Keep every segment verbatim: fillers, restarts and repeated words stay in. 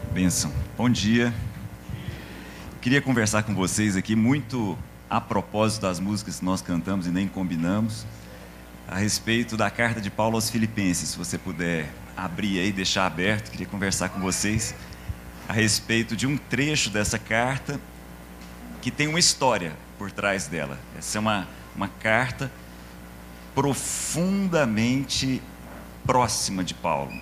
Bênção. Bom dia. Queria conversar com vocês aqui, muito a propósito das músicas que nós cantamos e nem combinamos, a respeito da carta de Paulo aos Filipenses. Se você puder abrir aí, deixar aberto, queria conversar com vocês a respeito de um trecho dessa carta que tem uma história por trás dela. Essa é uma, uma carta profundamente próxima de Paulo.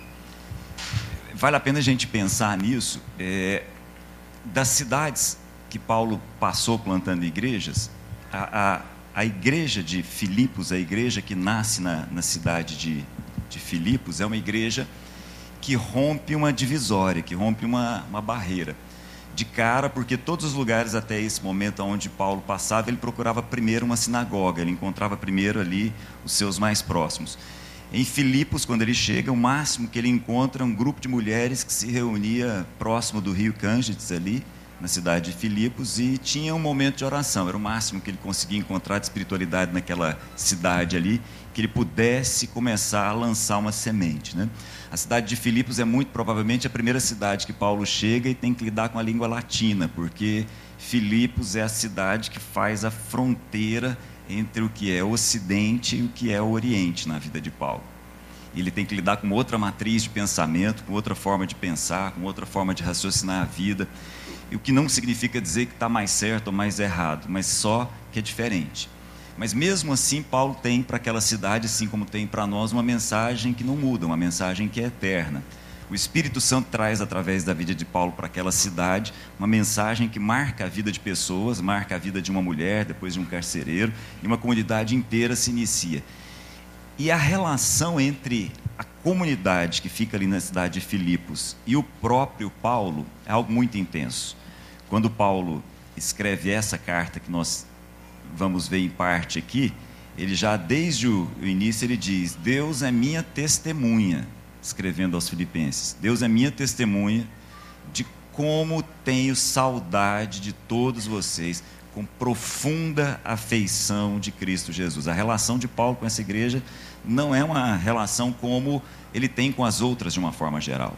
Vale a pena a gente pensar nisso. É, das cidades que Paulo passou plantando igrejas, a, a, a igreja de Filipos, a igreja que nasce na, na cidade de, de Filipos, é uma igreja que rompe uma divisória, que rompe uma, uma barreira. De cara, porque todos os lugares até esse momento onde Paulo passava, ele procurava primeiro uma sinagoga, ele encontrava primeiro ali os seus mais próximos. Em Filipos, quando ele chega, o máximo que ele encontra é um grupo de mulheres que se reunia próximo do rio Cângides, ali, na cidade de Filipos, e tinha um momento de oração. Era o máximo que ele conseguia encontrar de espiritualidade naquela cidade ali, que ele pudesse começar a lançar uma semente, né? A cidade de Filipos é muito provavelmente a primeira cidade que Paulo chega e tem que lidar com a língua latina, porque Filipos é a cidade que faz a fronteira entre o que é o Ocidente e o que é o Oriente na vida de Paulo. Ele tem que lidar com outra matriz de pensamento, com outra forma de pensar, com outra forma de raciocinar a vida, e o que não significa dizer que está mais certo ou mais errado, mas só que é diferente. Mas mesmo assim, Paulo tem para aquela cidade, assim como tem para nós, uma mensagem que não muda, uma mensagem que é eterna. O Espírito Santo traz, através da vida de Paulo para aquela cidade, uma mensagem que marca a vida de pessoas, marca a vida de uma mulher, depois de um carcereiro, e uma comunidade inteira se inicia. E a relação entre a comunidade que fica ali na cidade de Filipos e o próprio Paulo é algo muito intenso. Quando Paulo escreve essa carta que nós vamos ver em parte aqui, ele já desde o início ele diz: Deus é minha testemunha, escrevendo aos Filipenses, Deus é minha testemunha de como tenho saudade de todos vocês, com profunda afeição de Cristo Jesus. A relação de Paulo com essa igreja não é uma relação como ele tem com as outras de uma forma geral.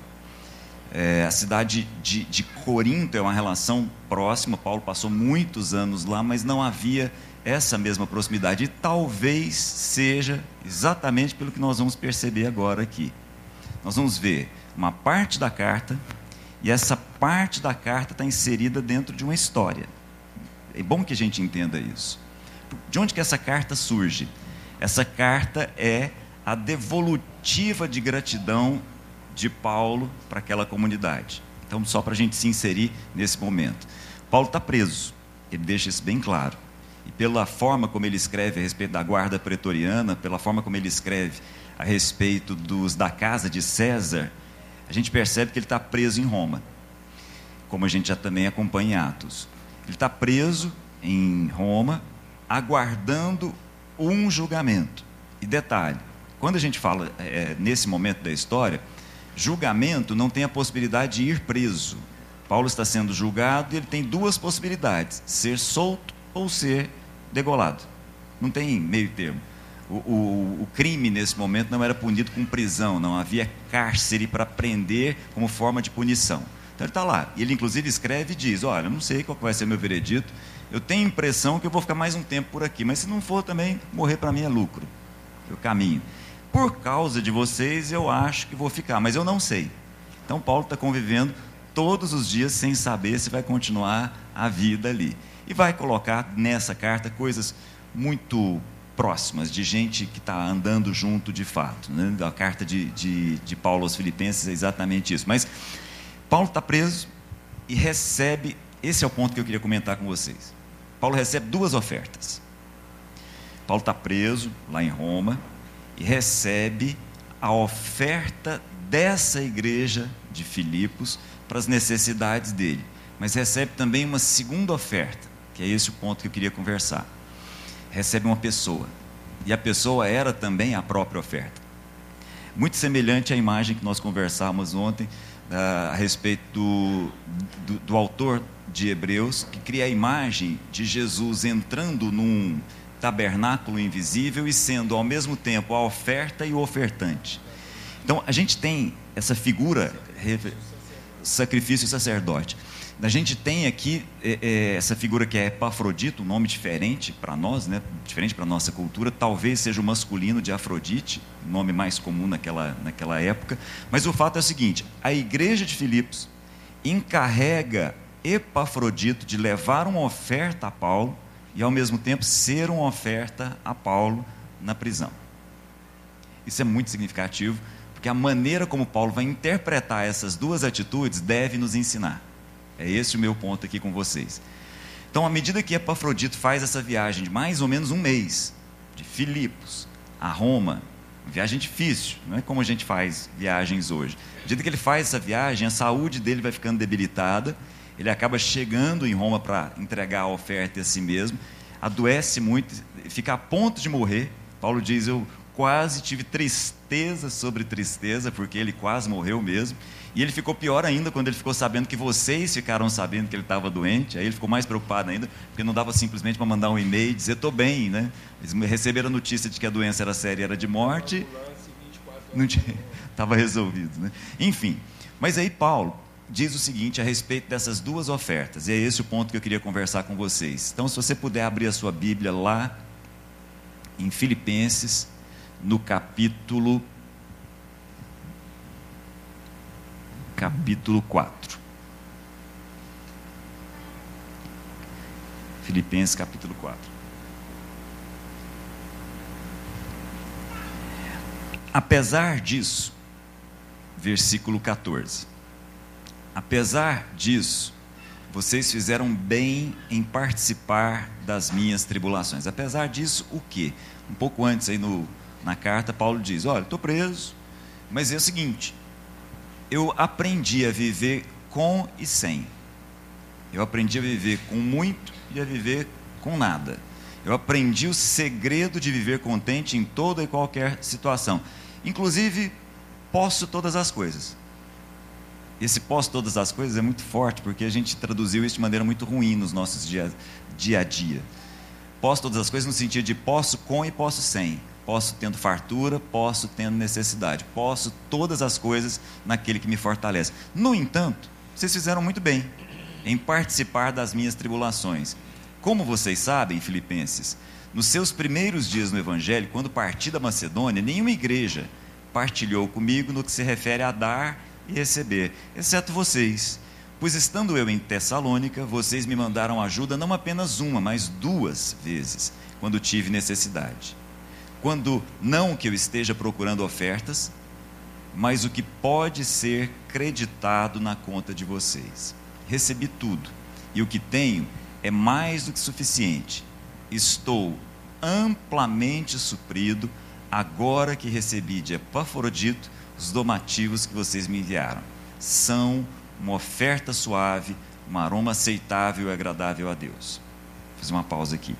É, a cidade de, de Corinto é uma relação próxima, Paulo passou muitos anos lá, mas não havia essa mesma proximidade, e talvez seja exatamente pelo que nós vamos perceber agora aqui. Nós vamos ver uma parte da carta, e essa parte da carta está inserida dentro de uma história. É bom que a gente entenda isso. De onde que essa carta surge? Essa carta é a devolutiva de gratidão de Paulo para aquela comunidade. Então, só para a gente se inserir nesse momento. Paulo está preso, ele deixa isso bem claro. E pela forma como ele escreve a respeito da guarda pretoriana, pela forma como ele escreve a respeito dos, da casa de César, a gente percebe que ele está preso em Roma, como a gente já também acompanha em Atos. Ele está preso em Roma, aguardando um julgamento. E detalhe, quando a gente fala é, nesse momento da história, julgamento não tem a possibilidade de ir preso. Paulo está sendo julgado e ele tem duas possibilidades: ser solto ou ser degolado. Não tem meio termo. O, o, o crime nesse momento não era punido com prisão, não havia cárcere para prender como forma de punição. Então ele está lá, e ele inclusive escreve e diz: olha, eu não sei qual vai ser meu veredito, eu tenho a impressão que eu vou ficar mais um tempo por aqui, mas se não for também, morrer para mim é lucro, eu caminho. Por causa de vocês eu acho que vou ficar, mas eu não sei. Então Paulo está convivendo todos os dias sem saber se vai continuar a vida ali. E vai colocar nessa carta coisas muito próximas, de gente que está andando junto de fato, né? A carta de, de, de Paulo aos Filipenses é exatamente isso. Mas Paulo está preso e recebe, esse é o ponto que eu queria comentar com vocês. Paulo recebe duas ofertas. Paulo está preso lá em Roma e recebe a oferta dessa igreja de Filipos para as necessidades dele, mas recebe também uma segunda oferta, que é esse o ponto que eu queria conversar. Recebe uma pessoa, e a pessoa era também a própria oferta. Muito semelhante à imagem que nós conversávamos ontem, a respeito do, do, do autor de Hebreus, que cria a imagem de Jesus entrando num tabernáculo invisível e sendo ao mesmo tempo a oferta e o ofertante. Então a gente tem essa figura sacrifício e sacerdote. A gente tem aqui é, é, essa figura que é Epafrodito, um nome diferente para nós, né? Diferente para a nossa cultura, talvez seja o masculino de Afrodite, nome mais comum naquela, naquela época, mas o fato é o seguinte: a igreja de Filipos encarrega Epafrodito de levar uma oferta a Paulo e ao mesmo tempo ser uma oferta a Paulo na prisão. Isso é muito significativo, porque a maneira como Paulo vai interpretar essas duas atitudes deve nos ensinar. É esse o meu ponto aqui com vocês. Então, à medida que Epafrodito faz essa viagem de mais ou menos um mês, de Filipos a Roma, uma viagem difícil, não é como a gente faz viagens hoje. À medida que ele faz essa viagem, a saúde dele vai ficando debilitada, ele acaba chegando em Roma para entregar a oferta a si mesmo, adoece muito, fica a ponto de morrer. Paulo diz: eu quase tive tristeza sobre tristeza, porque ele quase morreu mesmo. E ele ficou pior ainda quando ele ficou sabendo que vocês ficaram sabendo que ele estava doente. Aí ele ficou mais preocupado ainda, porque não dava simplesmente para mandar um e-mail e dizer: estou bem, né? Eles receberam a notícia de que a doença era séria, era de morte, não tinha, estava resolvido, né? Enfim, mas aí Paulo diz o seguinte a respeito dessas duas ofertas, e é esse o ponto que eu queria conversar com vocês. Então, se você puder abrir a sua Bíblia lá em Filipenses, no capítulo capítulo quatro. Filipenses capítulo quatro. Apesar disso, versículo quatorze. Apesar disso, vocês fizeram bem em participar das minhas tribulações. Apesar disso, o quê? Um pouco antes aí no, na carta, Paulo diz: olha, estou preso, mas é o seguinte, eu aprendi a viver com e sem. Eu aprendi a viver com muito e a viver com nada. Eu aprendi o segredo de viver contente em toda e qualquer situação. Inclusive, posso todas as coisas. Esse posso todas as coisas é muito forte, porque a gente traduziu isso de maneira muito ruim nos nossos dia, dia a dia. Posso todas as coisas no sentido de posso com e posso sem. Posso tendo fartura, posso tendo necessidade. Posso todas as coisas naquele que me fortalece. No entanto, vocês fizeram muito bem em participar das minhas tribulações. Como vocês sabem, Filipenses, nos seus primeiros dias no Evangelho, quando parti da Macedônia, nenhuma igreja partilhou comigo no que se refere a dar e receber, exceto vocês. Pois estando eu em Tessalônica, vocês me mandaram ajuda não apenas uma, mas duas vezes, quando tive necessidade. Quando não que eu esteja procurando ofertas, mas o que pode ser creditado na conta de vocês. Recebi tudo, e o que tenho é mais do que suficiente. Estou amplamente suprido, agora que recebi de Epafrodito os donativos que vocês me enviaram. São uma oferta suave, um aroma aceitável e agradável a Deus. Vou fazer uma pausa aqui.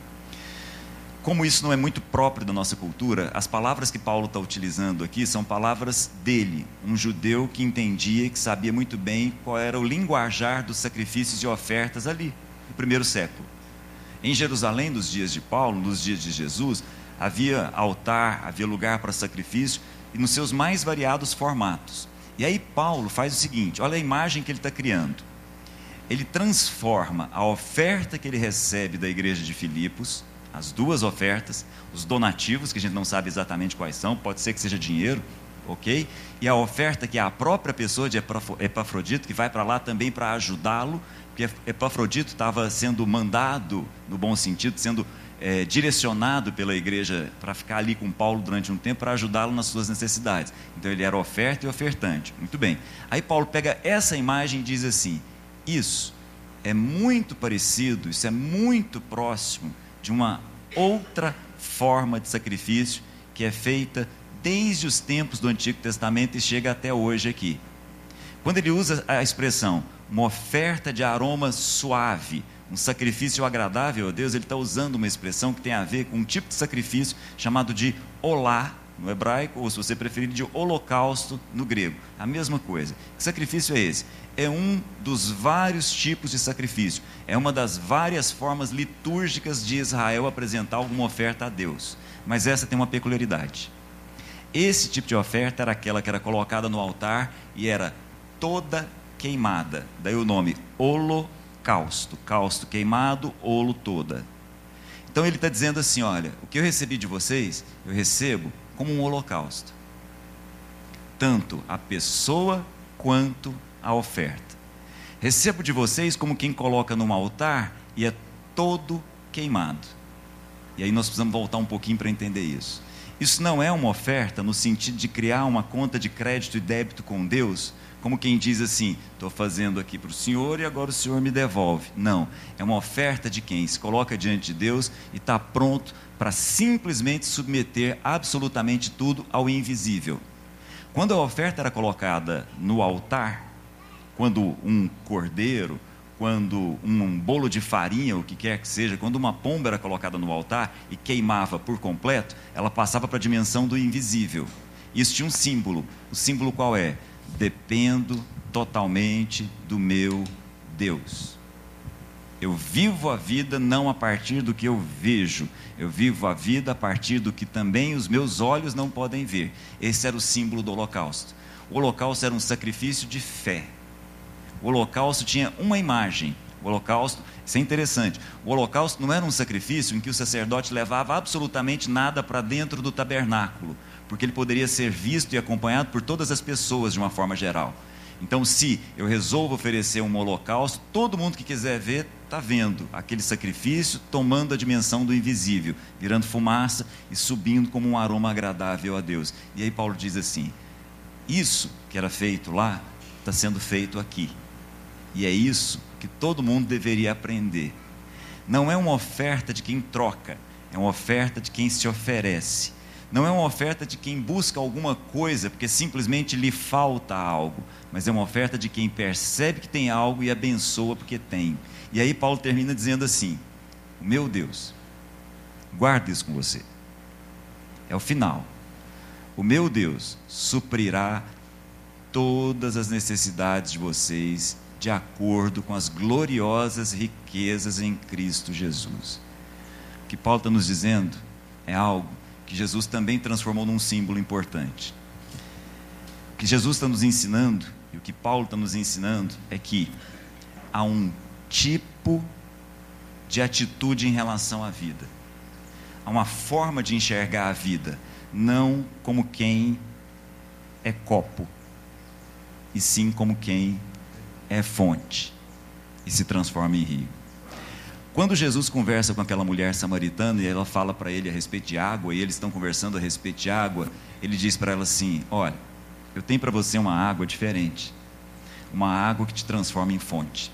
Como isso não é muito próprio da nossa cultura, as palavras que Paulo está utilizando aqui são palavras dele, um judeu que entendia e que sabia muito bem qual era o linguajar dos sacrifícios e ofertas ali, no primeiro século. Em Jerusalém, nos dias de Paulo, nos dias de Jesus, havia altar, havia lugar para sacrifício, e nos seus mais variados formatos. E aí Paulo faz o seguinte, olha a imagem que ele está criando. Ele transforma a oferta que ele recebe da igreja de Filipos, as duas ofertas, os donativos, que a gente não sabe exatamente quais são, pode ser que seja dinheiro, ok? E a oferta que é a própria pessoa de Epafrodito, que vai para lá também para ajudá-lo, porque Epafrodito estava sendo mandado, no bom sentido, sendo é, direcionado pela igreja para ficar ali com Paulo durante um tempo, para ajudá-lo nas suas necessidades. Então ele era oferta e ofertante. Muito bem. Aí Paulo pega essa imagem e diz assim, isso é muito parecido, isso é muito próximo de uma outra forma de sacrifício que é feita desde os tempos do Antigo Testamento e chega até hoje aqui. Quando ele usa a expressão uma oferta de aroma suave, um sacrifício agradável a Deus, ele está usando uma expressão que tem a ver com um tipo de sacrifício chamado de olá no hebraico, ou se você preferir, de holocausto no grego. A mesma coisa. Que sacrifício é esse? É um dos vários tipos de sacrifício. É uma das várias formas litúrgicas de Israel apresentar alguma oferta a Deus. Mas essa tem uma peculiaridade. Esse tipo de oferta era aquela que era colocada no altar e era toda queimada. Daí o nome holocausto. Causto queimado, holo toda. Então ele está dizendo assim, olha, o que eu recebi de vocês, eu recebo como um holocausto. Tanto a pessoa quanto a oferta. Recebo de vocês como quem coloca num altar e é todo queimado. E aí nós precisamos voltar um pouquinho para entender isso. Isso não é uma oferta no sentido de criar uma conta de crédito e débito com Deus, como quem diz assim, estou fazendo aqui para o Senhor e agora o Senhor me devolve. Não, é uma oferta de quem se coloca diante de Deus e está pronto para simplesmente submeter absolutamente tudo ao invisível. Quando a oferta era colocada no altar, quando um cordeiro, quando um bolo de farinha, o que quer que seja, quando uma pomba era colocada no altar e queimava por completo, ela passava para a dimensão do invisível. Isso tinha um símbolo. O símbolo qual é? Dependo totalmente do meu Deus. Eu vivo a vida não a partir do que eu vejo, eu vivo a vida a partir do que também os meus olhos não podem ver. Esse era o símbolo do holocausto. O holocausto era um sacrifício de fé. O holocausto tinha uma imagem. O holocausto, isso é interessante, o holocausto não era um sacrifício em que o sacerdote levava absolutamente nada para dentro do tabernáculo, porque ele poderia ser visto e acompanhado por todas as pessoas de uma forma geral. Então, se eu resolvo oferecer um holocausto, todo mundo que quiser ver, está vendo aquele sacrifício tomando a dimensão do invisível, virando fumaça e subindo como um aroma agradável a Deus. E aí Paulo diz assim, isso que era feito lá, está sendo feito aqui. E é isso que todo mundo deveria aprender. Não é uma oferta de quem troca, é uma oferta de quem se oferece. Não é uma oferta de quem busca alguma coisa porque simplesmente lhe falta algo, mas é uma oferta de quem percebe que tem algo e abençoa porque tem. E aí Paulo termina dizendo assim, meu Deus, guarda isso com você, é o final, o meu Deus suprirá todas as necessidades de vocês de acordo com as gloriosas riquezas em Cristo Jesus. O que Paulo está nos dizendo é algo que Jesus também transformou num símbolo importante. O que Jesus está nos ensinando, e o que Paulo está nos ensinando, é que há um tipo de atitude em relação à vida. Há uma forma de enxergar a vida, não como quem é copo, e sim como quem é fonte, e se transforma em rio. Quando Jesus conversa com aquela mulher samaritana e ela fala para ele a respeito de água, e eles estão conversando a respeito de água, ele diz para ela assim, olha, eu tenho para você uma água diferente, uma água que te transforma em fonte.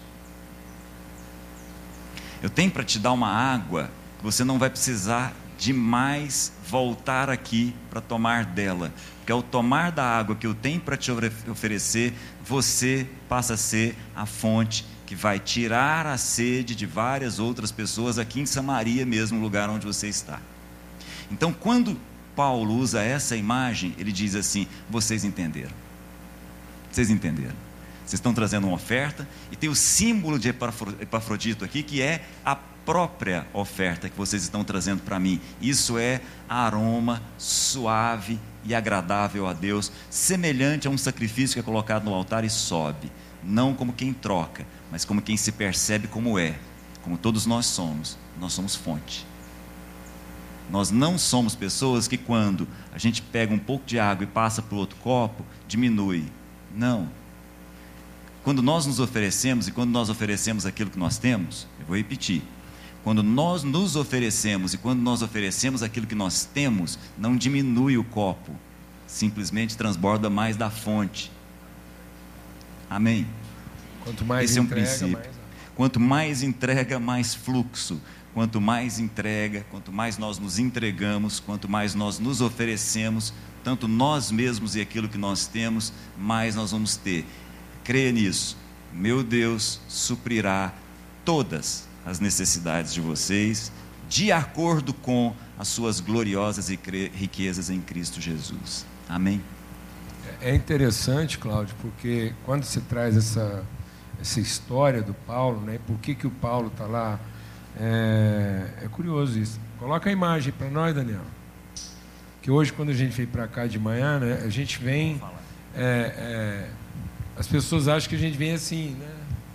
Eu tenho para te dar uma água que você não vai precisar de mais voltar aqui para tomar dela, porque ao tomar da água que eu tenho para te oferecer, você passa a ser a fonte que vai tirar a sede de várias outras pessoas aqui em Samaria mesmo, lugar onde você está. Então, quando Paulo usa essa imagem, ele diz assim, vocês entenderam, vocês entenderam, vocês estão trazendo uma oferta, e tem o símbolo de Epafrodito aqui, que é a própria oferta que vocês estão trazendo para mim. Isso é aroma suave e agradável a Deus, semelhante a um sacrifício que é colocado no altar e sobe, não como quem troca, mas como quem se percebe como é, como todos nós somos. Nós somos fonte. Nós não somos pessoas que quando a gente pega um pouco de água e passa para o outro copo, diminui. Não. Quando nós nos oferecemos, e quando nós oferecemos aquilo que nós temos, eu vou repetir, quando nós nos oferecemos e quando nós oferecemos aquilo que nós temos, não diminui o copo, simplesmente transborda mais da fonte. Amém? Quanto mais Esse é um entrega, princípio. mais... Quanto mais entrega, mais fluxo. Quanto mais entrega, quanto mais nós nos entregamos, quanto mais nós nos oferecemos, tanto nós mesmos e aquilo que nós temos, mais nós vamos ter. Creia nisso. Meu Deus suprirá todas as necessidades de vocês, de acordo com as suas gloriosas riquezas em Cristo Jesus. Amém? É interessante, Cláudio, porque quando se traz essa, essa história do Paulo, né, por que, que o Paulo está lá, é, é curioso isso. Coloca a imagem para nós, Daniel. Que hoje, quando a gente vem para cá de manhã, né, a gente vem... É, é, as pessoas acham que a gente vem assim, né?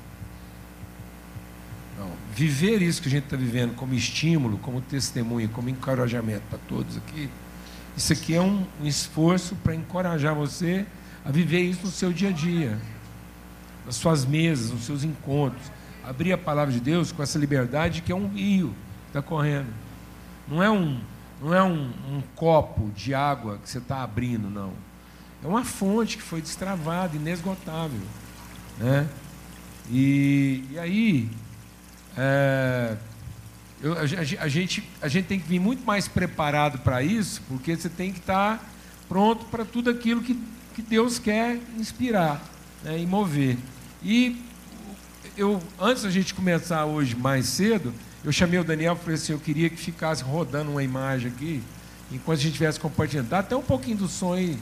Não, viver isso que a gente está vivendo como estímulo, como testemunho, como encorajamento para todos aqui, isso aqui é um, um esforço para encorajar você a viver isso no seu dia a dia, nas suas mesas, nos seus encontros, abrir a palavra de Deus com essa liberdade que é um rio que está correndo. Não é um, não é um, um copo de água que você está abrindo, não. É uma fonte que foi destravada, inesgotável, né? E, e aí, é, eu, a, a, gente, a gente tem que vir muito mais preparado para isso, porque você tem que estar pronto para tudo aquilo que, que Deus quer inspirar, né, e mover. E eu, antes da gente começar hoje mais cedo, eu chamei o Daniel e falei assim, eu queria que ficasse rodando uma imagem aqui, enquanto a gente estivesse compartilhando. Dá até um pouquinho do som aí.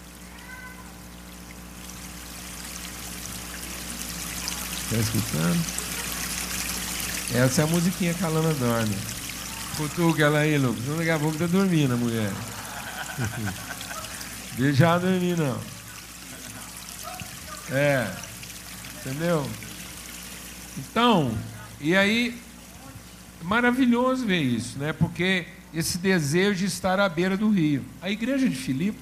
Está escutando? Essa é a musiquinha que a Lana dorme. Cutuca ela aí, Lucas. Daqui a pouco está dormindo a mulher. Deixa ela dormir, não. É. Entendeu? Então, e aí, maravilhoso ver isso, né? Porque esse desejo de estar à beira do rio. A igreja de Filipos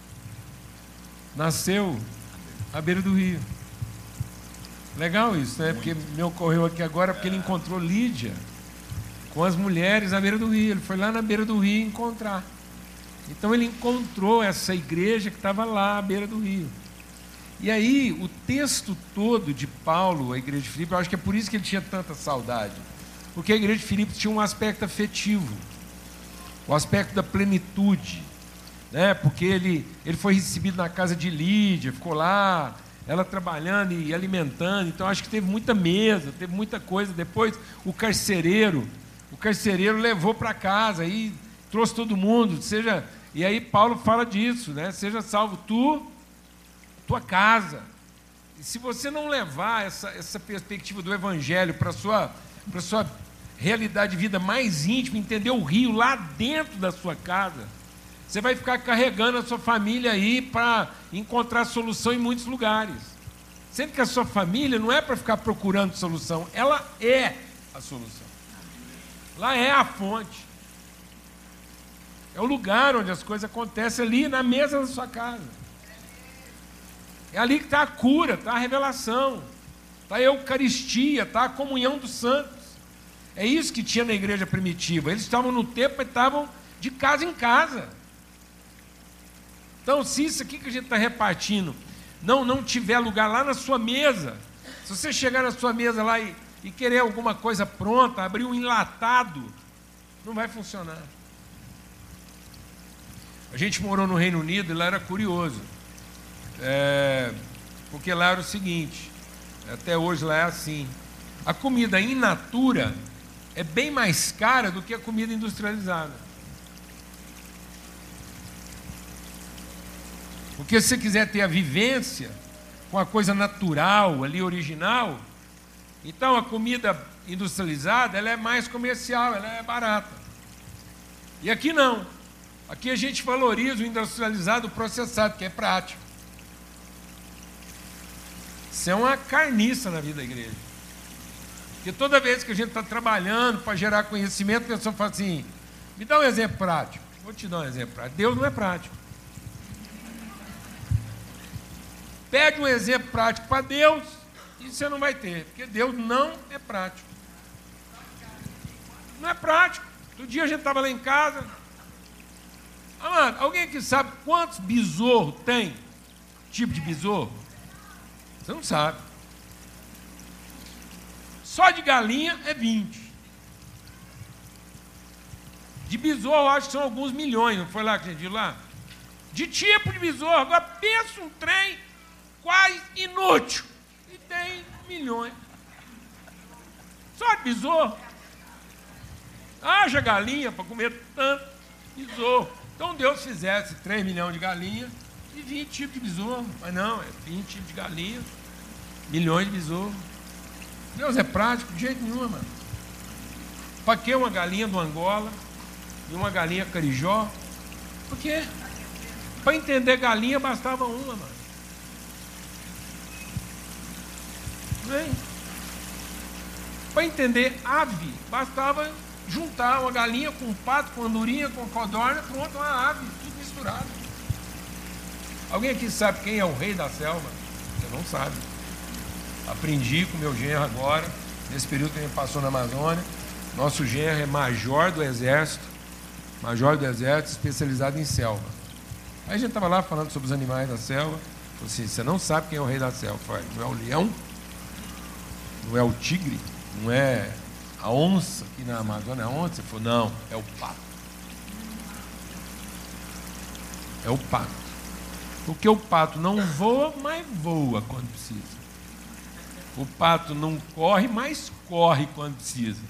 nasceu à beira do rio. Legal isso, né? Porque me ocorreu aqui agora, porque ele encontrou Lídia com as mulheres à beira do rio. Ele foi lá na beira do rio encontrar. Então ele encontrou essa igreja que estava lá à beira do rio. E aí, o texto todo de Paulo, a igreja de Filipos, eu acho que é por isso que ele tinha tanta saudade. Porque a igreja de Filipos tinha um aspecto afetivo, o aspecto da plenitude, né? Porque ele, ele foi recebido na casa de Lídia, ficou lá, ela trabalhando e alimentando, então acho que teve muita mesa, teve muita coisa. Depois o carcereiro, o carcereiro levou para casa, aí trouxe todo mundo, seja, e aí Paulo fala disso, né? Seja salvo tu, tua casa. E se você não levar essa, essa perspectiva do evangelho para a sua, para sua realidade de vida mais íntima, entender o rio lá dentro da sua casa, você vai ficar carregando a sua família aí para encontrar solução em muitos lugares. Sendo que a sua família não é para ficar procurando solução, ela é a solução. Lá é a fonte. É o lugar onde as coisas acontecem, ali na mesa da sua casa. É ali que está a cura, está a revelação, está a Eucaristia, está a comunhão dos santos. É isso que tinha na igreja primitiva. Eles estavam no templo e estavam de casa em casa. Então, se isso aqui que a gente está repartindo não, não tiver lugar lá na sua mesa, se você chegar na sua mesa lá e, e querer alguma coisa pronta, abrir um enlatado, não vai funcionar. A gente morou no Reino Unido e lá era curioso, é, porque lá era o seguinte, até hoje lá é assim, a comida in natura é bem mais cara do que a comida industrializada. Porque se você quiser ter a vivência com a coisa natural, ali original, então a comida industrializada ela é mais comercial, ela é barata. E aqui não. Aqui a gente valoriza o industrializado, o processado, que é prático. Isso é uma carniça na vida da igreja. Porque toda vez que a gente está trabalhando para gerar conhecimento, a pessoa fala assim, me dá um exemplo prático. Vou te dar um exemplo prático. Deus não é prático. Pede um exemplo prático para Deus e você não vai ter, porque Deus não é prático. Não é prático. Outro dia a gente estava lá em casa. Amado, alguém aqui sabe quantos besouros tem? Tipo de besouro? Você não sabe. Só de galinha é vinte. De besouro, eu acho que são alguns milhões, não foi lá que a gente viu lá? De tipo de besouro. Agora pensa um trem quase inútil. E tem milhões. Só de besouro. Haja galinha para comer tanto besouro. Então Deus fizesse três milhões de galinhas e vinte tipos de besouro. Mas não, é vinte tipos de galinha, milhões de besouro. Deus é prático de jeito nenhum, mano. Para que uma galinha do Angola e uma galinha carijó? Por quê? Para entender galinha bastava uma, mano. Bem, para entender ave, bastava juntar uma galinha com um pato, com andorinha, com codorna, pronto, uma ave, tudo misturado. Alguém aqui sabe quem é o rei da selva? Você não sabe. Aprendi com meu genro agora, nesse período que a gente passou na Amazônia. Nosso genro é major do exército, major do exército especializado em selva. Aí a gente estava lá falando sobre os animais da selva. Falei assim, você não sabe quem é o rei da selva? Eu falei, não é o leão? Não é o tigre? Não é a onça aqui na Amazônia? É a onça? Ele falou, não, é o pato. É o pato. Porque o pato não voa, mas voa quando precisa. O pato não corre, mas corre quando precisa.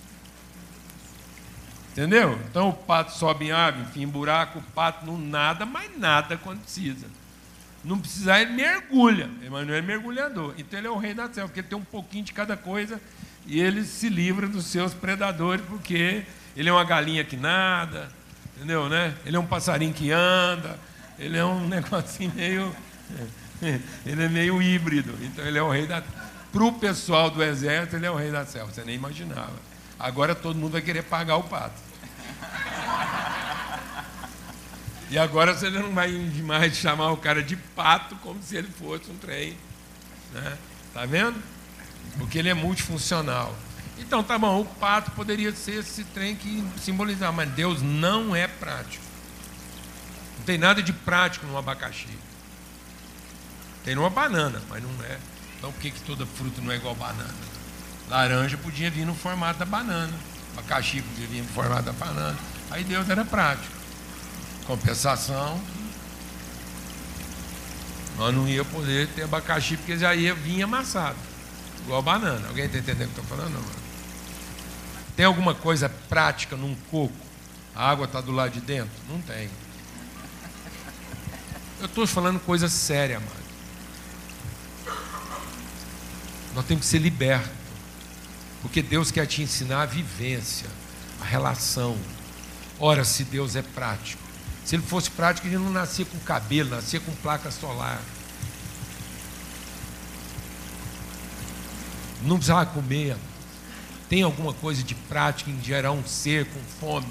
Entendeu? Então o pato sobe em árvore, enfim, em buraco, o pato não nada, mas nada quando precisa. Não precisar, ele mergulha. Mas não é mergulhador. Então ele é o rei da selva, porque ele tem um pouquinho de cada coisa e ele se livra dos seus predadores, porque ele é uma galinha que nada, entendeu, né? Ele é um passarinho que anda, ele é um negocinho meio... Ele é meio híbrido. Então ele é o rei da... Para o pessoal do exército, ele é o rei da selva. Você nem imaginava. Agora todo mundo vai querer pagar o pato. E agora você não vai mais chamar o cara de pato como se ele fosse um trem. Né? Tá vendo? Porque ele é multifuncional. Então, tá bom, o pato poderia ser esse trem que simbolizar, mas Deus não é prático. Não tem nada de prático no abacaxi. Tem numa banana, mas não é. Então por que, que toda fruta não é igual banana? Laranja podia vir no formato da banana, abacaxi podia vir no formato da banana. Aí Deus era prático. Compensação, nós não ia poder ter abacaxi porque já ia vir amassado, igual banana. Alguém está entendendo o que eu estou falando? Não, mano? Tem alguma coisa prática num coco? A água está do lado de dentro? Não tem. Eu estou falando coisa séria, mano. Nós temos que ser libertos, porque Deus quer te ensinar a vivência, a relação. Ora, se Deus é prático, se Ele fosse prático, Ele não nascia com cabelo, nascia com placa solar. Não precisava comer. Tem alguma coisa de prática em gerar um ser com fome,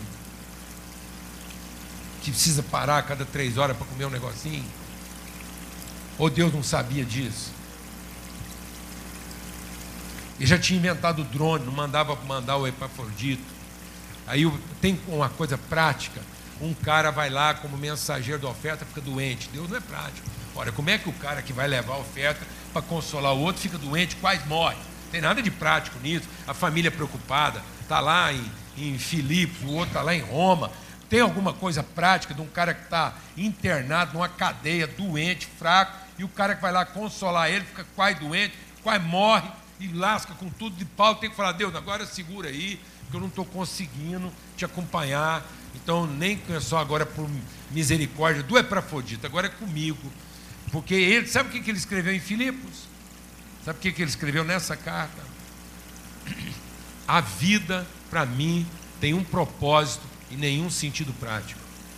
que precisa parar a cada três horas para comer um negocinho? Ou Deus não sabia disso? Ele já tinha inventado o drone, não mandava mandar o Epafrodito. Aí tem uma coisa prática, um cara vai lá como mensageiro da oferta, fica doente. Deus não é prático. Olha, como é que o cara que vai levar a oferta para consolar o outro fica doente, quase morre? Não tem nada de prático nisso. A família preocupada, está lá em, em Filipos, o outro está lá em Roma. Tem alguma coisa prática de um cara que está internado numa cadeia, doente, fraco, e o cara que vai lá consolar ele, fica quase doente, quase morre, e lasca com tudo de pau, tem que falar, Deus, agora segura aí, porque eu não estou conseguindo te acompanhar, então nem só agora por misericórdia do Epafrodito, agora é comigo, porque ele, sabe o que ele escreveu em Filipos? Sabe o que ele escreveu nessa carta? A vida, para mim, tem um propósito e nenhum sentido prático.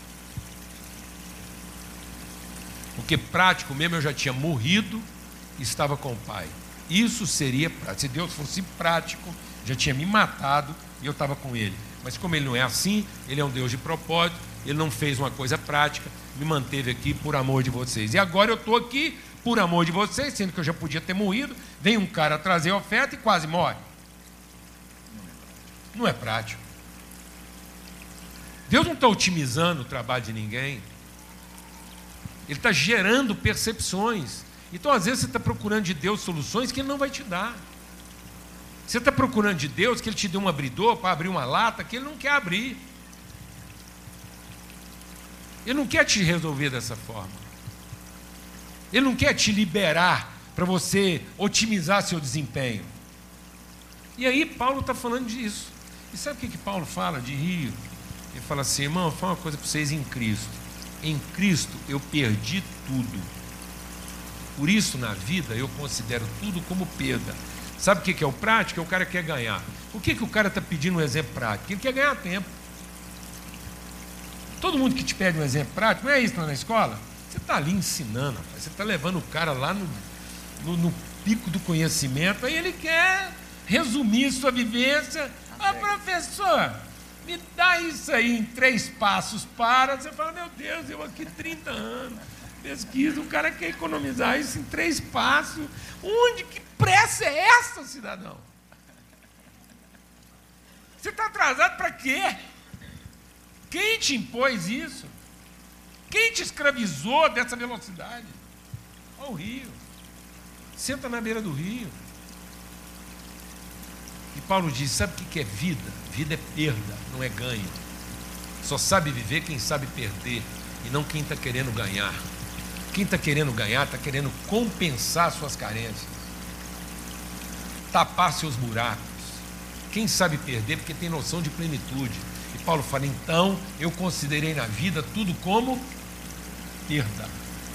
Porque prático mesmo, eu já tinha morrido e estava com o Pai. Isso seria prático. Se Deus fosse prático, já tinha me matado e eu estava com Ele. Mas como Ele não é assim, Ele é um Deus de propósito, Ele não fez uma coisa prática, me manteve aqui por amor de vocês. E agora eu estou aqui por amor de vocês, sendo que eu já podia ter morrido, vem um cara trazer a oferta e quase morre. Não é prático. Deus não está otimizando o trabalho de ninguém. Ele está gerando percepções. Então, às vezes, você está procurando de Deus soluções que Ele não vai te dar. Você está procurando de Deus que Ele te dê um abridor para abrir uma lata que Ele não quer abrir. Ele não quer te resolver dessa forma. Ele não quer te liberar para você otimizar seu desempenho. E aí, Paulo está falando disso. E sabe o que, que Paulo fala de rir? Ele fala assim, irmão, eu vou falar uma coisa para vocês em Cristo. Em Cristo eu perdi tudo. Por isso, na vida, eu considero tudo como perda. Sabe o que é o prático? É o cara que quer ganhar. Por que, que o cara está pedindo um exemplo prático? Ele quer ganhar tempo. Todo mundo que te pede um exemplo prático, não é isso lá na escola? Você está ali ensinando, rapaz. Você está levando o cara lá no, no, no pico do conhecimento, aí ele quer resumir sua vivência. Ah, professor, me dá isso aí em três passos para. Você fala, meu Deus, eu aqui trinta anos, pesquisa, o cara quer economizar isso em três passos. Onde, que pressa é essa, cidadão? Você está atrasado para quê? Quem te impôs isso? Quem te escravizou dessa velocidade? Olha o rio. Senta na beira do rio. E Paulo diz, sabe o que é vida? Vida é perda, não é ganho. Só sabe viver quem sabe perder, e não quem está querendo ganhar. Quem está querendo ganhar está querendo compensar suas carências, tapar seus buracos. Quem sabe perder porque tem noção de plenitude. E Paulo fala, então eu considerei na vida tudo como perda.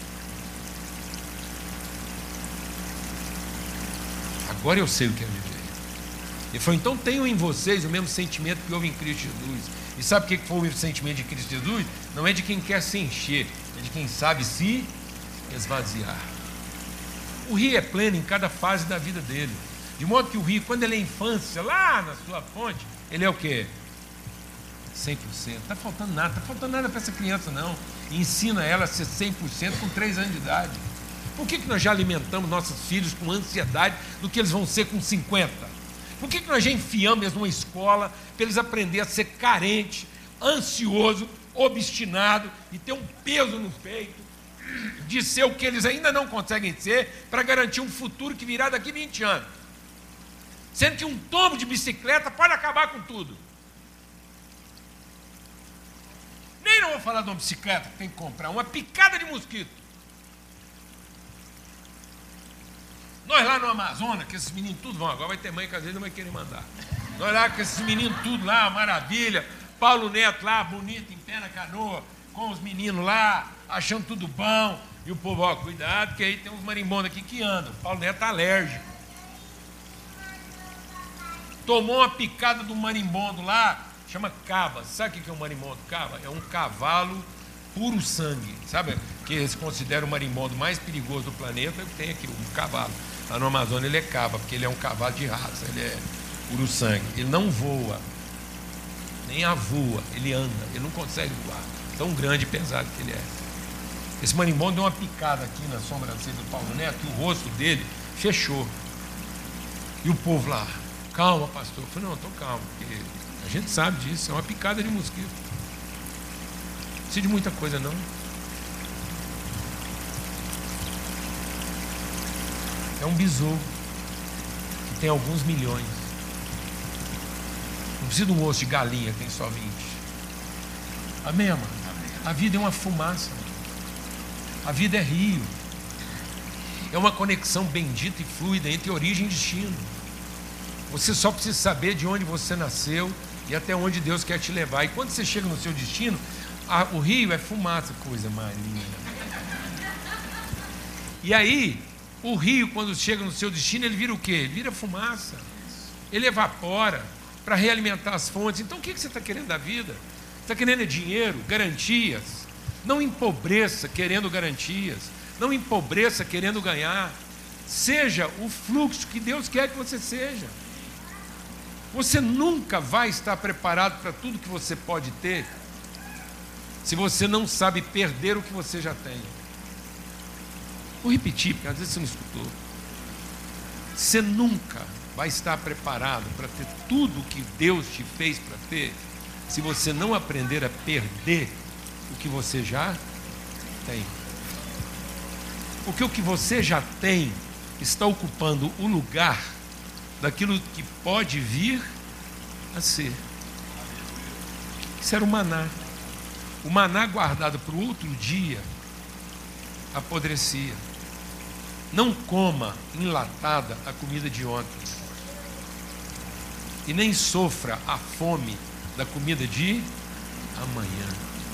Agora eu sei o que é viver. Ele falou, então tenham em vocês o mesmo sentimento que houve em Cristo Jesus. E sabe o que foi o sentimento de Cristo Jesus? Não é de quem quer se encher, é de quem sabe se esvaziar. O rio é pleno em cada fase da vida dele. De modo que o rio, quando ele é infância, lá na sua fonte, ele é o quê? cem por cento. Não está faltando nada, não está faltando nada para essa criança, não. E ensina ela a ser cem por cento com três anos de idade. Por que, que nós já alimentamos nossos filhos com ansiedade do que eles vão ser com cinquenta? Por que, que nós já enfiamos eles numa escola para eles aprenderem a ser carente, ansioso, obstinado e ter um peso no peito de ser o que eles ainda não conseguem ser para garantir um futuro que virá daqui a vinte anos? Sendo que um tombo de bicicleta pode acabar com tudo. Nem não vou falar de uma bicicleta que tem que comprar, uma picada de mosquito. Nós lá no Amazonas, que esses meninos tudo vão, agora vai ter mãe que às vezes não vai querer mandar. Nós lá com esses meninos tudo lá, maravilha. Paulo Neto lá, bonito, em pé na canoa, com os meninos lá, achando tudo bom. E o povo, ó, cuidado, que aí tem uns marimbondos aqui que andam. Paulo Neto tá alérgico. Tomou uma picada do marimbondo lá, chama caba. Sabe o que é um marimbondo? Caba é um cavalo puro sangue. Sabe que eles consideram o marimbondo mais perigoso do planeta? Tem aqui um cavalo. Lá no Amazonas ele é caba, porque ele é um cavalo de raça, ele é puro sangue. Ele não voa, nem avoa, ele anda, ele não consegue voar. Tão grande e pesado que ele é. Esse marimbondo deu uma picada aqui na sobrancelha do Paulo Neto, e o rosto dele fechou. E o povo lá, calma, pastor. Eu falei, não, estou calmo, porque a gente sabe disso, é uma picada de mosquito. Não precisa de muita coisa, não. É um besouro que tem alguns milhões. Não precisa de um osso de galinha que tem só vinte. Amém, mano? A vida é uma fumaça. A vida é rio. É uma conexão bendita e fluida entre origem e destino. Você só precisa saber de onde você nasceu e até onde Deus quer te levar. E quando você chega no seu destino, a, o rio é fumaça, coisa mais linda. E aí, o rio, quando chega no seu destino, ele vira o quê? Ele vira fumaça. Ele evapora para realimentar as fontes. Então, o que você está querendo da vida? Está querendo é dinheiro, garantias. Não empobreça querendo garantias. Não empobreça querendo ganhar. Seja o fluxo que Deus quer que você seja. Você nunca vai estar preparado para tudo que você pode ter se você não sabe perder o que você já tem. Vou repetir, porque às vezes você não escutou. Você nunca vai estar preparado para ter tudo o que Deus te fez para ter se você não aprender a perder o que você já tem. Porque o que você já tem está ocupando o lugar daquilo que pode vir a ser. Isso era o maná. O maná guardado para o outro dia apodrecia. Não coma enlatada a comida de ontem. E nem sofra a fome da comida de amanhã.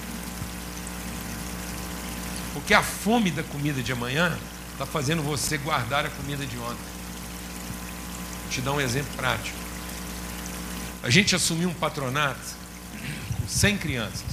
Porque a fome da comida de amanhã está fazendo você guardar a comida de ontem. Vou te dar um exemplo prático. A gente assumiu um patronato com cem crianças.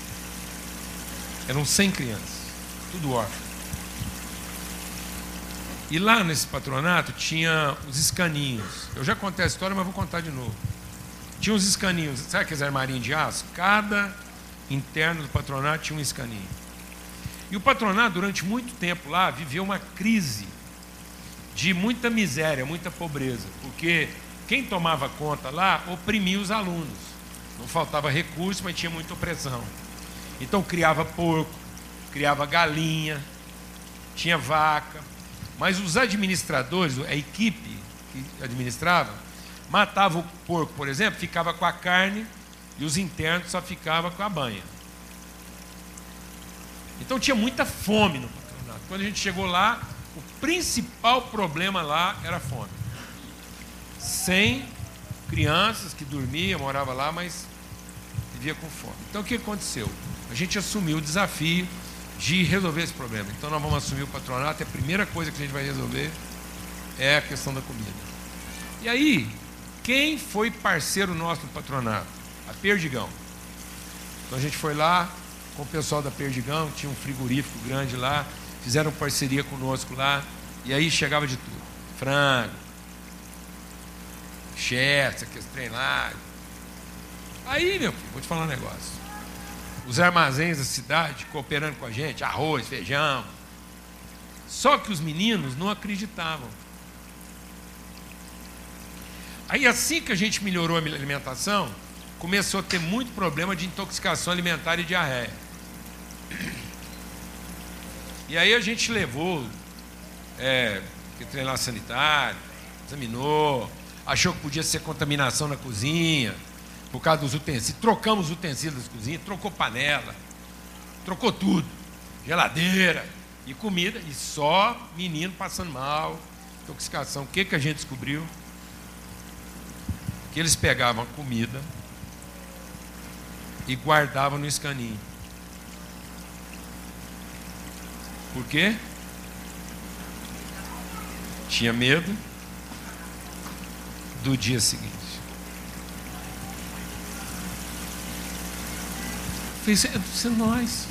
Eram cem crianças, tudo órfão. E lá nesse patronato tinha os escaninhos. Eu já contei a história, mas vou contar de novo. Tinha uns escaninhos, sabe aqueles armarinhos de aço? Cada interno do patronato tinha um escaninho. E o patronato, durante muito tempo lá, viveu uma crise de muita miséria, muita pobreza, porque quem tomava conta lá oprimia os alunos. Não faltava recurso, mas tinha muita opressão. Então criava porco, criava galinha, tinha vaca, mas os administradores, a equipe que administrava, matava o porco, por exemplo, ficava com a carne e os internos só ficavam com a banha. Então tinha muita fome no patronato. Quando a gente chegou lá, o principal problema lá era a fome. cem crianças que dormiam, moravam lá, mas vivia com fome. Então o que aconteceu? A gente assumiu o desafio de resolver esse problema. Então nós vamos assumir o patronato e a primeira coisa que a gente vai resolver é a questão da comida. E aí, quem foi parceiro nosso no patronato? A Perdigão. Então a gente foi lá com o pessoal da Perdigão, tinha um frigorífico grande lá, fizeram parceria conosco lá, e aí chegava de tudo. Frango, chester, aqueles trem lá. Aí, meu filho, vou te falar um negócio. Os armazéns da cidade cooperando com a gente, arroz, feijão. Só que os meninos não acreditavam. Aí, assim que a gente melhorou a alimentação, começou a ter muito problema de intoxicação alimentar e diarreia. E aí a gente levou, é, treinar sanitário, examinou, achou que podia ser contaminação na cozinha, por causa dos utensílios. Trocamos os utensílios das cozinhas, trocou panela, trocou tudo, geladeira e comida, e só menino passando mal, intoxicação. O que, que a gente descobriu? Que eles pegavam a comida e guardavam no escaninho. Por quê? Tinha medo do dia seguinte. Fez, é nós.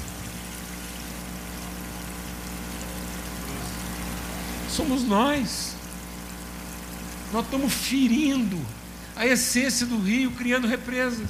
Somos nós. Nós estamos ferindo a essência do rio, criando represas.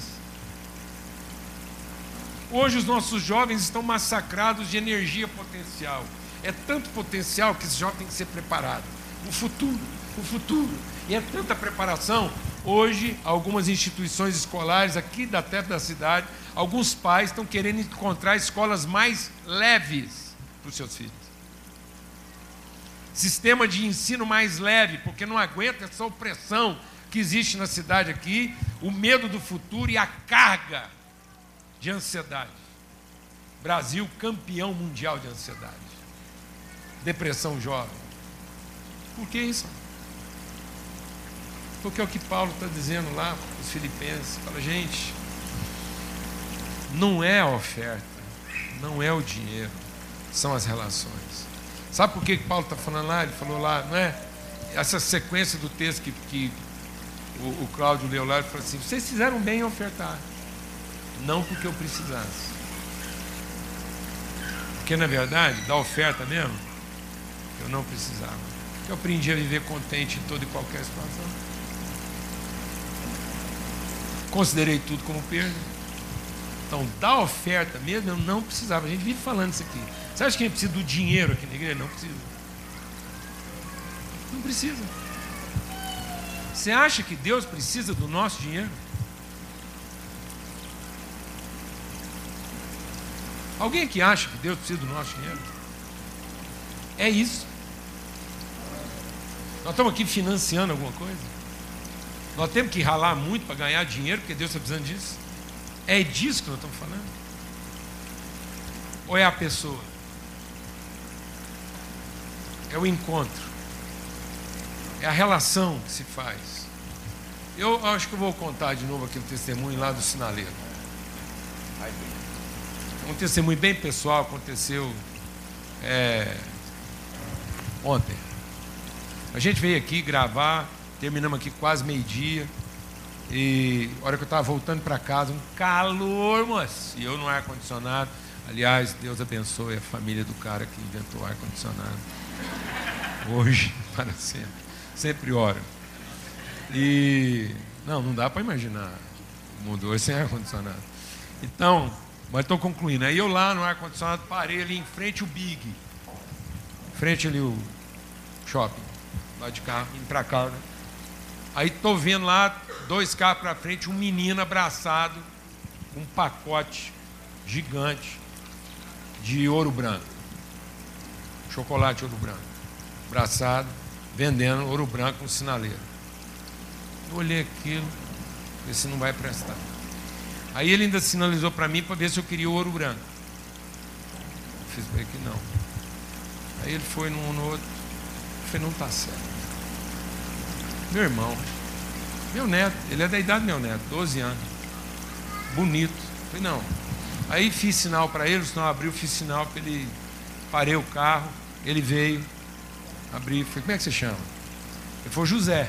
Hoje os nossos jovens estão massacrados de energia potencial. É tanto potencial que esse jovem tem que ser preparado. O futuro, o futuro. E é tanta preparação. Hoje, algumas instituições escolares aqui da terra da cidade, alguns pais estão querendo encontrar escolas mais leves para os seus filhos. Sistema de ensino mais leve, porque não aguenta essa opressão que existe na cidade aqui, o medo do futuro e a carga de ansiedade. Brasil campeão mundial de ansiedade. Depressão jovem. Por que isso? Porque é o que Paulo está dizendo lá para os filipenses. Fala, gente, não é a oferta, não é o dinheiro, são as relações. Sabe por que Paulo está falando lá? Ele falou lá, não é? Essa sequência do texto que, que o, o Cláudio leu lá, ele falou assim, vocês fizeram bem em ofertar, não porque eu precisasse. Porque na verdade, da oferta mesmo, eu não precisava. Eu aprendi a viver contente em toda e qualquer situação. Considerei tudo como perda. Então, da oferta mesmo, eu não precisava. A gente vive falando isso aqui. Você acha que a gente precisa do dinheiro aqui na igreja? Não precisa. Não precisa. Você acha que Deus precisa do nosso dinheiro? Alguém aqui acha que Deus precisa do nosso dinheiro? É isso. Nós estamos aqui financiando alguma coisa? Nós temos que ralar muito para ganhar dinheiro, porque Deus está precisando disso? É disso que nós estamos falando? Ou é a pessoa? É o encontro? É a relação que se faz? Eu acho que eu vou contar de novo aquele testemunho lá do sinaleiro. É um testemunho bem pessoal, aconteceu é, ontem. A gente veio aqui gravar, terminamos aqui quase meio-dia. E a hora que eu estava voltando para casa, um calor, moço, e eu no ar-condicionado. Aliás, Deus abençoe a família do cara que inventou o ar-condicionado. hoje, para sempre. Sempre oro. E, não, não dá para imaginar o mundo hoje sem ar-condicionado. Então, mas estou concluindo. Aí eu lá no ar-condicionado parei ali em frente ao Big. Em frente ali o shopping. Lá de carro, indo para cá, né? Aí estou vendo lá, dois carros para frente, um menino abraçado, com um pacote gigante de ouro branco. Chocolate ouro branco. Abraçado, vendendo ouro branco no sinaleiro. Eu olhei aquilo, ver se não vai prestar. Aí ele ainda sinalizou para mim para ver se eu queria ouro branco. Eu fiz para ele que não. Aí ele foi num no outro. Eu falei, não está certo. Meu irmão, meu neto, ele é da idade do meu neto, doze anos. Bonito. Eu falei, não. Aí fiz sinal para ele, o sinal abriu, fiz sinal para ele. Parei o carro, ele veio, abri, falei, como é que você chama? Ele falou, José.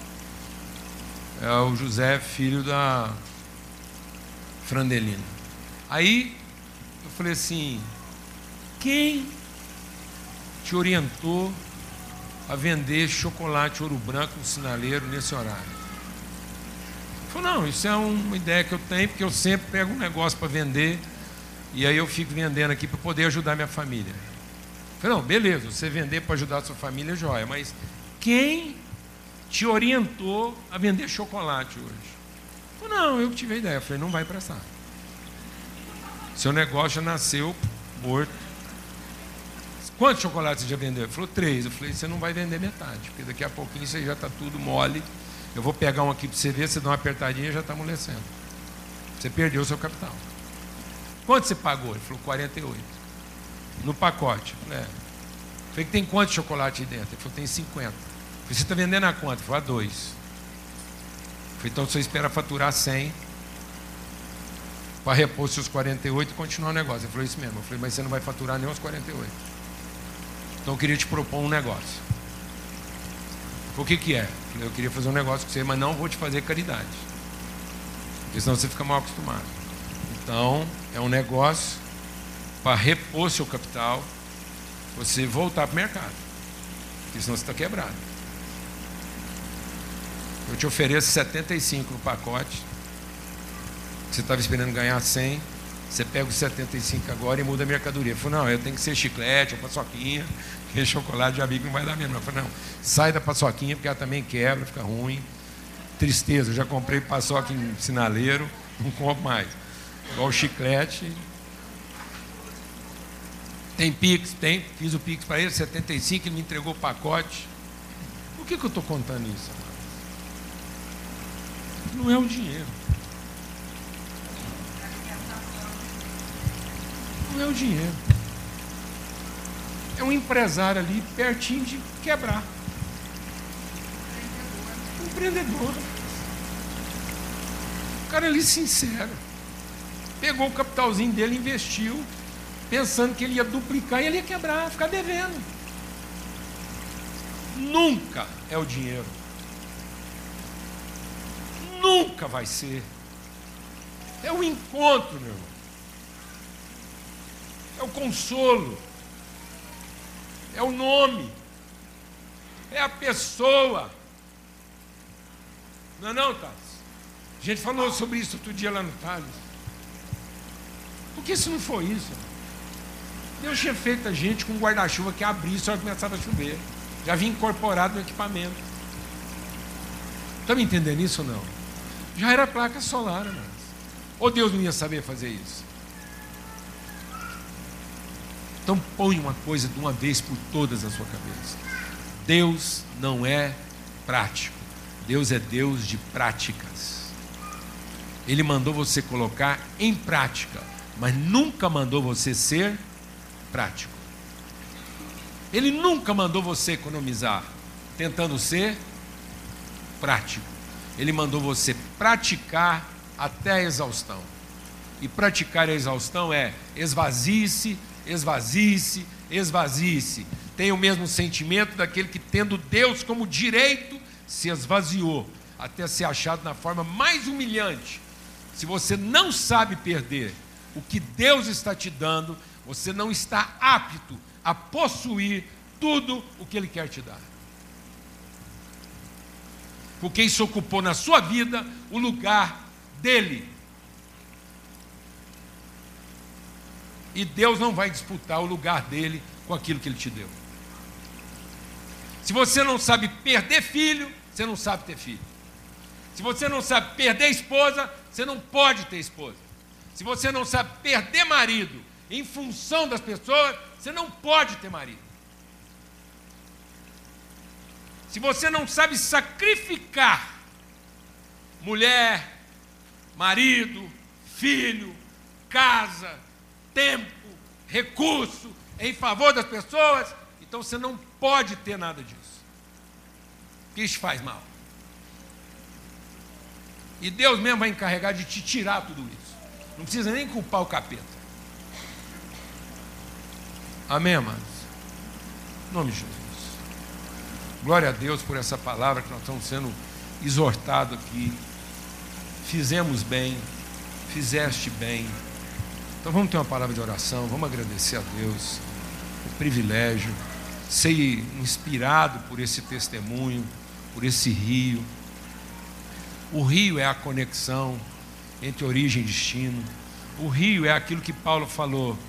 É o José, filho da Frandelina. Aí eu falei assim, quem te orientou a vender chocolate ouro branco no sinaleiro nesse horário? Ele falou, não, isso é uma ideia que eu tenho, porque eu sempre pego um negócio para vender, e aí eu fico vendendo aqui para poder ajudar minha família. Eu falei, não, beleza, você vender para ajudar a sua família é jóia, mas quem te orientou a vender chocolate hoje? Eu falei, não, eu que tive a ideia. Eu falei, não vai prestar. Seu negócio já nasceu morto. Quantos chocolates você já vendeu? Ele falou, três. Eu falei, você não vai vender metade, porque daqui a pouquinho você já está tudo mole. Eu vou pegar um aqui para você ver, você dá uma apertadinha e já está amolecendo. Você perdeu o seu capital. Quanto você pagou? Ele falou, quarenta e oito. No pacote. Eu falei, é. Eu falei, tem quanto chocolate aí dentro? Ele falou, tem cinquenta. Eu falei, você está vendendo a quanto? Ele falou, a dois. Eu falei, então você espera faturar cem para repor seus quarenta e oito e continuar o negócio. Ele falou, isso mesmo. Eu falei, mas você não vai faturar nem os quarenta e oito. Então eu queria te propor um negócio. Ele falou, o que que é? Eu falei, eu queria fazer um negócio com você, mas não vou te fazer caridade, porque senão você fica mal acostumado. Então, é um negócio para repor seu capital, você voltar para o mercado, porque senão você está quebrado. Eu te ofereço setenta e cinco no pacote, você estava esperando ganhar cem, você pega os setenta e cinco agora e muda a mercadoria. Eu falei, não, eu tenho que ser chiclete ou paçoquinha, porque chocolate já vi que não vai dar mesmo. Eu falei, não, sai da paçoquinha, porque ela também quebra, fica ruim. Tristeza, eu já comprei paçoca em sinaleiro, não compro mais. Igual o chiclete. Tem Pix? Tem. Fiz o Pix para ele, setenta e cinco, ele me entregou o pacote. Por que que eu estou contando isso? Não é o dinheiro. Não é o dinheiro. É um empresário ali pertinho de quebrar. Um empreendedor. O cara ali sincero. Pegou o capitalzinho dele, investiu, pensando que ele ia duplicar e ele ia quebrar, ficar devendo. Nunca é o dinheiro. Nunca vai ser. É o encontro, meu irmão. É o consolo, é o nome, é a pessoa. Não é não, Thales? A gente falou sobre isso outro dia lá no Thales. Por que se não foi isso? Deus tinha feito a gente com um guarda-chuva que abria só começava a chover. Já vinha incorporado no equipamento. Está me entendendo isso ou não? Já era placa solar, mas ou Deus não ia saber fazer isso? Então põe uma coisa de uma vez por todas na sua cabeça. Deus não é prático. Deus é Deus de práticas. Ele mandou você colocar em prática, mas nunca mandou você ser prático. Ele nunca mandou você economizar, tentando ser prático. Ele mandou você praticar até a exaustão. E praticar a exaustão é esvazie-se, esvazie-se, esvazie-se. Tem o mesmo sentimento daquele que, tendo Deus como direito, se esvaziou, até ser achado na forma mais humilhante. Se você não sabe perder o que Deus está te dando, você não está apto a possuir tudo o que Ele quer te dar. Porque isso ocupou na sua vida o lugar dEle. E Deus não vai disputar o lugar dEle com aquilo que Ele te deu. Se você não sabe perder filho, você não sabe ter filho. Se você não sabe perder esposa, você não pode ter esposa. Se você não sabe perder marido em função das pessoas, você não pode ter marido. Se você não sabe sacrificar mulher, marido, filho, casa, tempo, recurso em favor das pessoas, então você não pode ter nada disso. Porque isso faz mal. E Deus mesmo vai encarregar de te tirar tudo isso. Não precisa nem culpar o capeta. Amém, amados? Em nome de Jesus. Glória a Deus por essa palavra que nós estamos sendo exortados aqui. Fizemos bem, fizeste bem. Então vamos ter uma palavra de oração, vamos agradecer a Deus o privilégio, ser inspirado por esse testemunho, por esse rio. O rio é a conexão entre origem e destino. O rio é aquilo que Paulo falou.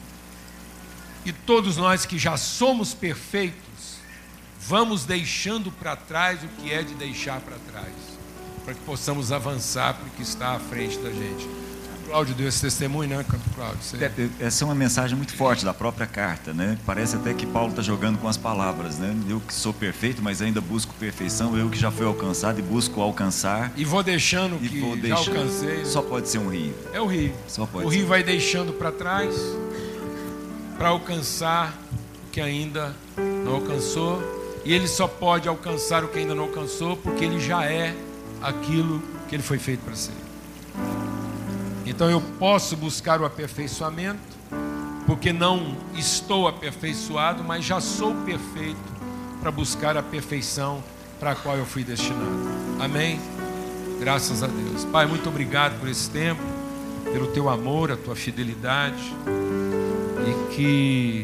E todos nós que já somos perfeitos, vamos deixando para trás o que é de deixar para trás, para que possamos avançar para o que está à frente da gente. Cláudio deu esse testemunho, né, Cláudio? Você... Essa é uma mensagem muito forte da própria carta, né? Parece até que Paulo está jogando com as palavras, né? Eu que sou perfeito, mas ainda busco perfeição. Eu que já fui alcançado e busco alcançar. E vou deixando o e que vou já deixando... alcancei. Só pode ser um rio. É o rio. Só pode o ser. rio vai deixando para trás para alcançar o que ainda não alcançou. E ele só pode alcançar o que ainda não alcançou porque ele já é aquilo que ele foi feito para ser. Então eu posso buscar o aperfeiçoamento, porque não estou aperfeiçoado, mas já sou perfeito para buscar a perfeição para a qual eu fui destinado. Amém? Graças a Deus. Pai, muito obrigado por esse tempo, pelo teu amor, a tua fidelidade, e que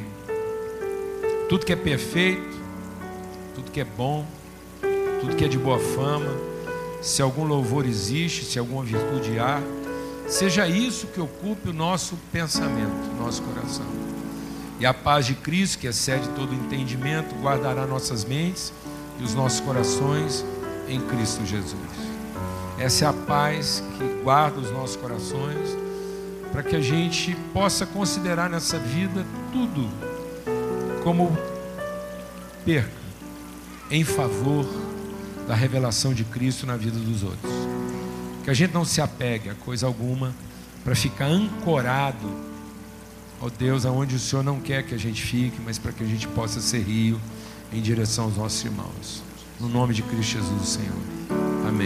tudo que é perfeito, tudo que é bom, tudo que é de boa fama, se algum louvor existe, se alguma virtude há, seja isso que ocupe o nosso pensamento, o nosso coração. E a paz de Cristo, que excede todo entendimento, guardará nossas mentes e os nossos corações em Cristo Jesus. Essa é a paz que guarda os nossos corações, para que a gente possa considerar nessa vida tudo como perca em favor da revelação de Cristo na vida dos outros. Que a gente não se apegue a coisa alguma para ficar ancorado, ó Deus, aonde o Senhor não quer que a gente fique, mas para que a gente possa ser rio em direção aos nossos irmãos. No nome de Cristo Jesus, Senhor.